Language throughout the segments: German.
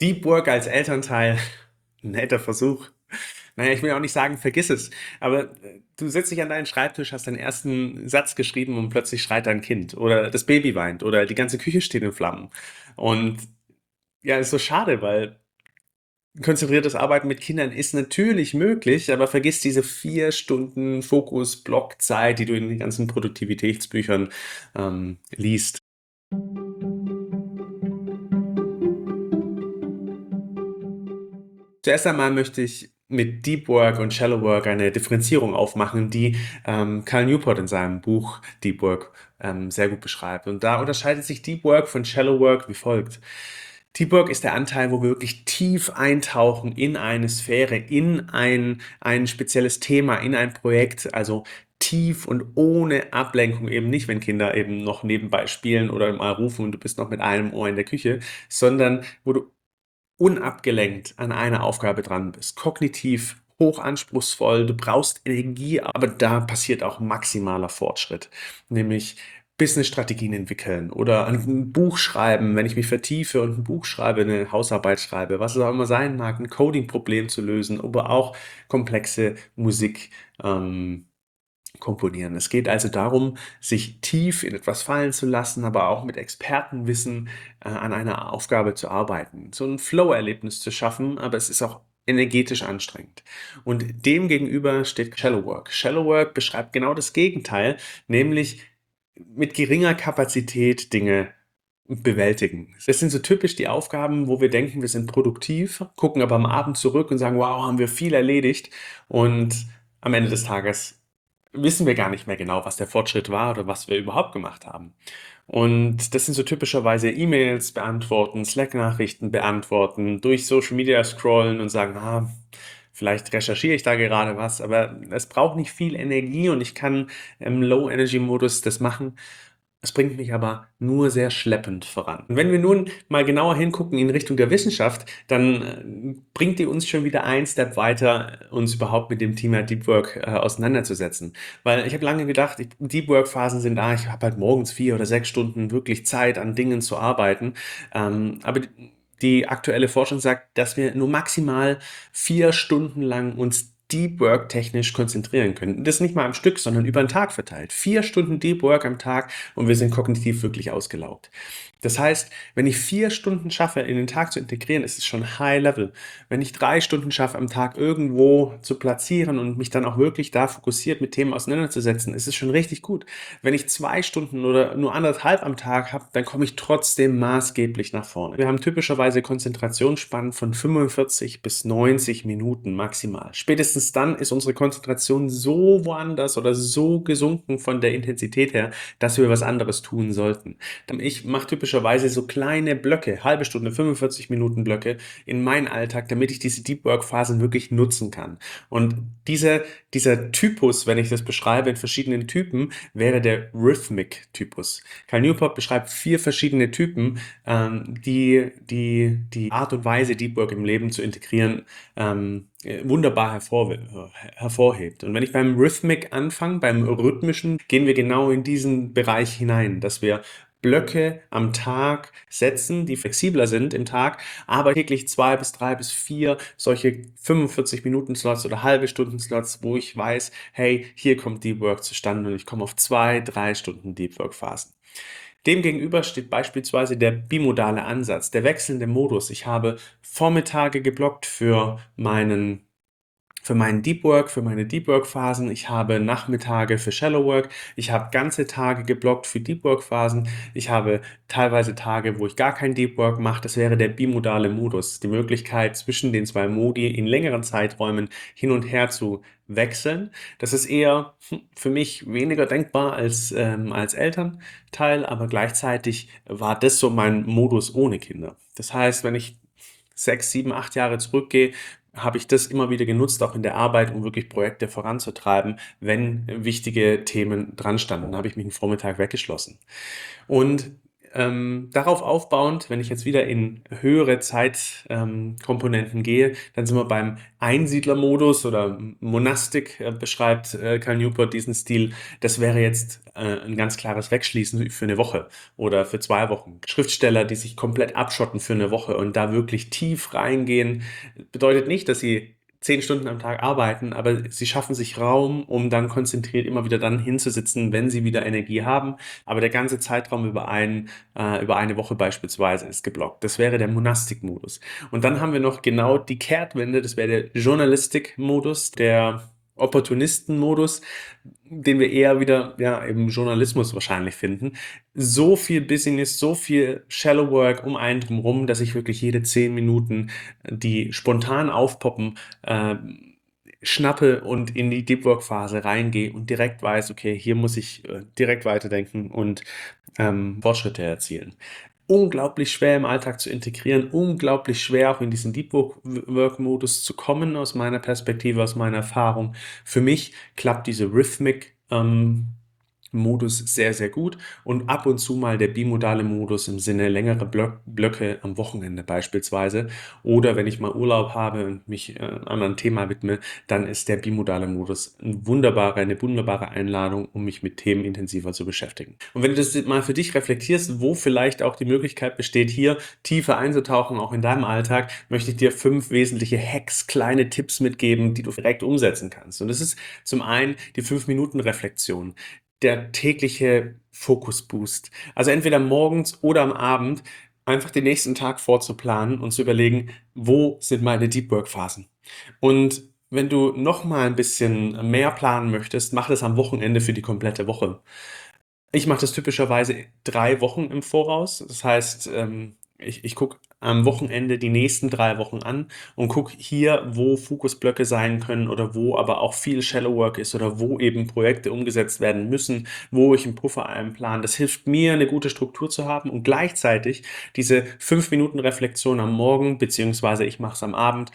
Deep Work als Elternteil, netter Versuch. Naja, ich will auch nicht sagen, vergiss es, aber du setzt dich an deinen Schreibtisch, hast deinen ersten Satz geschrieben und plötzlich schreit dein Kind oder das Baby weint oder die ganze Küche steht in Flammen. Und ja, ist so schade, weil konzentriertes Arbeiten mit Kindern ist natürlich möglich, aber vergiss diese 4 Stunden Fokus-Block-Zeit, die du in den ganzen Produktivitätsbüchern liest. Zuerst einmal möchte ich mit Deep Work und Shallow Work eine Differenzierung aufmachen, die Cal Newport in seinem Buch Deep Work sehr gut beschreibt. Und da unterscheidet sich Deep Work von Shallow Work wie folgt. Deep Work ist der Anteil, wo wir wirklich tief eintauchen in eine Sphäre, in ein spezielles Thema, in ein Projekt, also tief und ohne Ablenkung, eben nicht, wenn Kinder eben noch nebenbei spielen oder mal rufen und du bist noch mit einem Ohr in der Küche, sondern wo du unabgelenkt an einer Aufgabe dran bist, kognitiv hochanspruchsvoll, du brauchst Energie, aber da passiert auch maximaler Fortschritt, nämlich Business-Strategien entwickeln oder ein Buch schreiben, wenn ich mich vertiefe und ein Buch schreibe, eine Hausarbeit schreibe, was es auch immer sein mag, ein Coding-Problem zu lösen, aber auch komplexe Musik komponieren. Es geht also darum, sich tief in etwas fallen zu lassen, aber auch mit Expertenwissen an einer Aufgabe zu arbeiten, so ein Flow-Erlebnis zu schaffen, aber es ist auch energetisch anstrengend. Und dem gegenüber steht Shallow Work. Shallow Work beschreibt genau das Gegenteil, nämlich mit geringer Kapazität Dinge bewältigen. Das sind so typisch die Aufgaben, wo wir denken, wir sind produktiv, gucken aber am Abend zurück und sagen, wow, haben wir viel erledigt. Und am Ende des Tages wissen wir gar nicht mehr genau, was der Fortschritt war oder was wir überhaupt gemacht haben. Und das sind so typischerweise E-Mails beantworten, Slack-Nachrichten beantworten, durch Social Media scrollen und sagen, vielleicht recherchiere ich da gerade was, aber es braucht nicht viel Energie und ich kann im Low-Energy-Modus das machen. Es bringt mich aber nur sehr schleppend voran. Und wenn wir nun mal genauer hingucken in Richtung der Wissenschaft, dann bringt die uns schon wieder ein Step weiter, uns überhaupt mit dem Thema Deep Work auseinanderzusetzen. Weil ich habe lange gedacht, Deep Work Phasen sind da, ich habe halt morgens 4 oder 6 Stunden wirklich Zeit, an Dingen zu arbeiten. Aber die aktuelle Forschung sagt, dass wir nur maximal 4 Stunden lang uns Deep Work technisch konzentrieren können. Das nicht mal am Stück, sondern über den Tag verteilt. 4 Stunden Deep Work am Tag und wir sind kognitiv wirklich ausgelaugt. Das heißt, wenn ich 4 Stunden schaffe, in den Tag zu integrieren, ist es schon High Level. Wenn ich 3 Stunden schaffe, am Tag irgendwo zu platzieren und mich dann auch wirklich da fokussiert mit Themen auseinanderzusetzen, ist es schon richtig gut. Wenn ich 2 Stunden oder nur anderthalb am Tag habe, dann komme ich trotzdem maßgeblich nach vorne. Wir haben typischerweise Konzentrationsspannen von 45 bis 90 Minuten maximal. Spätestens dann ist unsere Konzentration so woanders oder so gesunken von der Intensität her, dass wir was anderes tun sollten. Ich mache typischerweise so kleine Blöcke, halbe Stunde, 45 Minuten Blöcke in meinen Alltag, damit ich diese Deep Work Phasen wirklich nutzen kann. Und dieser Typus, wenn ich das beschreibe in verschiedenen Typen, wäre der Rhythmic-Typus. Cal Newport beschreibt 4 verschiedene Typen, die Art und Weise, Deep Work im Leben zu integrieren, wunderbar hervorhebt. Und wenn ich beim Rhythmic anfange, beim Rhythmischen, gehen wir genau in diesen Bereich hinein, dass wir Blöcke am Tag setzen, die flexibler sind im Tag, aber täglich 2 bis 3 bis 4 solche 45-Minuten-Slots oder halbe Stunden-Slots, wo ich weiß, hey, hier kommt Deep Work zustande und ich komme auf 2, 3 Stunden Deep Work-Phasen. Demgegenüber steht beispielsweise der bimodale Ansatz, der wechselnde Modus. Ich habe Vormittage geblockt für meinen Deep Work, für meine Deep Work Phasen. Ich habe Nachmittage für Shallow Work. Ich habe ganze Tage geblockt für Deep Work Phasen. Ich habe teilweise Tage, wo ich gar kein Deep Work mache. Das wäre der bimodale Modus. Die Möglichkeit, zwischen den 2 Modi in längeren Zeiträumen hin und her zu wechseln. Das ist eher für mich weniger denkbar als Elternteil, aber gleichzeitig war das so mein Modus ohne Kinder. Das heißt, wenn ich 6, 7, 8 Jahre zurückgehe, habe ich das immer wieder genutzt, auch in der Arbeit, um wirklich Projekte voranzutreiben, wenn wichtige Themen dran standen. Dann habe ich mich einen Vormittag weggeschlossen. Und Darauf aufbauend, wenn ich jetzt wieder in höhere Zeitkomponenten gehe, dann sind wir beim Einsiedlermodus oder Monastic, beschreibt Cal Newport diesen Stil. Das wäre jetzt ein ganz klares Wegschließen für eine Woche oder für 2 Wochen. Schriftsteller, die sich komplett abschotten für eine Woche und da wirklich tief reingehen, bedeutet nicht, dass sie 10 Stunden am Tag arbeiten, aber sie schaffen sich Raum, um dann konzentriert immer wieder dann hinzusitzen, wenn sie wieder Energie haben. Aber der ganze Zeitraum über eine Woche beispielsweise ist geblockt. Das wäre der Monastic-Modus. Und dann haben wir noch genau die Kehrtwende, das wäre der Journalistic-Modus, der Opportunisten-Modus, den wir eher wieder im Journalismus wahrscheinlich finden. So viel Business, so viel Shallow Work um einen drumherum, dass ich wirklich jede 10 Minuten, die spontan aufpoppen, äh, schnappe und in die Deep Work Phase reingehe und direkt weiß, okay, hier muss ich direkt weiterdenken und Fortschritte erzielen. Unglaublich schwer im Alltag zu integrieren, unglaublich schwer auch in diesen Deep Work Modus zu kommen, aus meiner Perspektive, aus meiner Erfahrung. Für mich klappt diese Rhythmic Modus sehr, sehr gut und ab und zu mal der bimodale Modus im Sinne längere Blöcke am Wochenende beispielsweise oder wenn ich mal Urlaub habe und mich einem anderen Thema widme, dann ist der bimodale Modus eine wunderbare Einladung, um mich mit Themen intensiver zu beschäftigen. Und wenn du das mal für dich reflektierst, wo vielleicht auch die Möglichkeit besteht, hier tiefer einzutauchen, auch in deinem Alltag, möchte ich dir 5 wesentliche Hacks, kleine Tipps mitgeben, die du direkt umsetzen kannst. Und das ist zum einen die 5-Minuten-Reflexion, der tägliche Fokusboost. Also entweder morgens oder am Abend einfach den nächsten Tag vorzuplanen und zu überlegen, wo sind meine Deep Work Phasen? Und wenn du noch mal ein bisschen mehr planen möchtest, mach das am Wochenende für die komplette Woche. Ich mache das typischerweise 3 Wochen im Voraus. Das heißt, ich gucke am Wochenende die nächsten 3 Wochen an und gucke hier, wo Fokusblöcke sein können oder wo aber auch viel Shallow Work ist oder wo eben Projekte umgesetzt werden müssen, wo ich einen Puffer einplane. Das hilft mir, eine gute Struktur zu haben und gleichzeitig diese 5 Minuten Reflexion am Morgen, beziehungsweise ich mache es am Abend,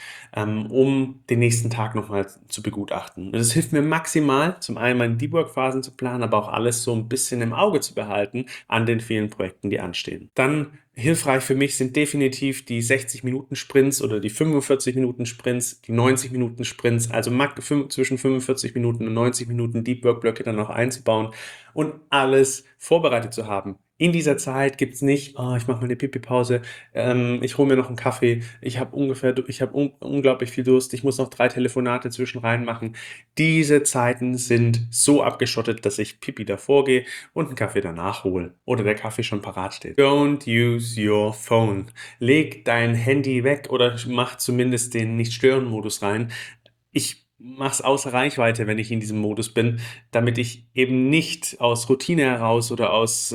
um den nächsten Tag nochmal zu begutachten. Und das hilft mir maximal, zum einen meine Deep Work Phasen zu planen, aber auch alles so ein bisschen im Auge zu behalten an den vielen Projekten, die anstehen. Dann hilfreich für mich sind definitiv die 60-Minuten-Sprints oder die 45-Minuten-Sprints, die 90-Minuten-Sprints, also zwischen 45 Minuten und 90 Minuten Deep Work-Blöcke dann noch einzubauen und alles vorbereitet zu haben. In dieser Zeit gibt es nicht, oh, ich mache mal eine Pipi-Pause, ich hole mir noch einen Kaffee, ich habe unglaublich viel Durst, ich muss noch 3 Telefonate zwischen rein machen. Diese Zeiten sind so abgeschottet, dass ich Pipi davor gehe und einen Kaffee danach hole oder der Kaffee schon parat steht. Don't use your phone. Leg dein Handy weg oder mach zumindest den Nicht-Stören-Modus rein. Ich mache es außer Reichweite, wenn ich in diesem Modus bin, damit ich eben nicht aus Routine heraus oder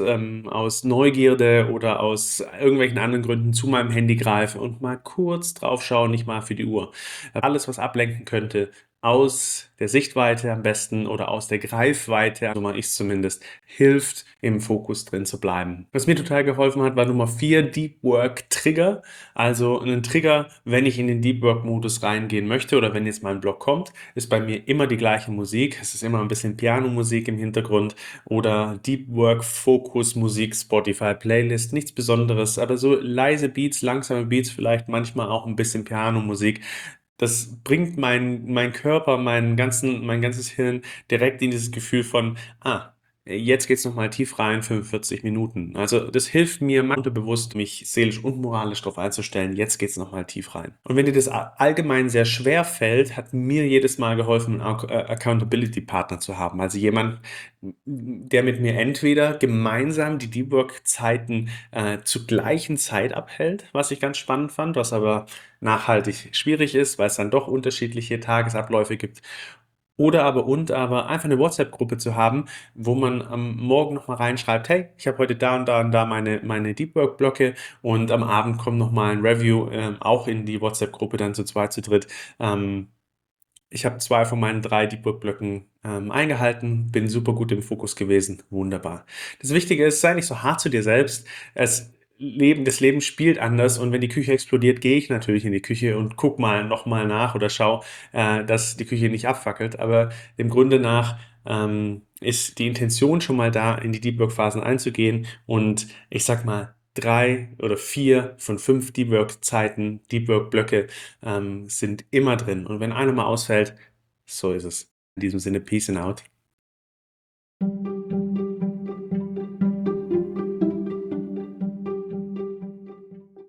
aus Neugierde oder aus irgendwelchen anderen Gründen zu meinem Handy greife und mal kurz drauf schaue, nicht mal für die Uhr. Alles, was ablenken könnte, aus der Sichtweite am besten oder aus der Greifweite, so mache ich es zumindest, hilft, im Fokus drin zu bleiben. Was mir total geholfen hat, war Nummer 4, Deep Work Trigger. Also ein Trigger, wenn ich in den Deep Work Modus reingehen möchte oder wenn jetzt mal ein Block kommt, ist bei mir immer die gleiche Musik. Es ist immer ein bisschen Pianomusik im Hintergrund oder Deep Work Focus Musik, Spotify Playlist, nichts Besonderes, aber so leise Beats, langsame Beats, vielleicht manchmal auch ein bisschen Pianomusik. Das bringt mein Körper, mein ganzes Hirn direkt in dieses Gefühl von, jetzt geht's nochmal tief rein, 45 Minuten. Also das hilft mir unterbewusst, mich seelisch und moralisch darauf einzustellen, jetzt geht's nochmal tief rein. Und wenn dir das allgemein sehr schwer fällt, hat mir jedes Mal geholfen, einen Accountability-Partner zu haben. Also jemand, der mit mir entweder gemeinsam die Deep Work-Zeiten zur gleichen Zeit abhält, was ich ganz spannend fand, was aber nachhaltig schwierig ist, weil es dann doch unterschiedliche Tagesabläufe gibt. Oder aber einfach eine WhatsApp-Gruppe zu haben, wo man am Morgen nochmal reinschreibt, hey, ich habe heute da und da und da meine Deep Work-Blöcke und am Abend kommt nochmal ein Review, auch in die WhatsApp-Gruppe dann zu zweit, zu dritt. Ich habe 2 von meinen 3 Deep Work-Blöcken eingehalten, bin super gut im Fokus gewesen, wunderbar. Das Wichtige ist, sei nicht so hart zu dir selbst. Das Leben spielt anders und wenn die Küche explodiert, gehe ich natürlich in die Küche und guck mal nochmal nach oder schau, dass die Küche nicht abfackelt. Aber im Grunde nach ist die Intention schon mal da, in die Deep Work Phasen einzugehen und ich sage mal, 3 oder 4 von 5 Deep Work Zeiten, Deep Work Blöcke, sind immer drin und wenn einer mal ausfällt, so ist es. In diesem Sinne, Peace and out.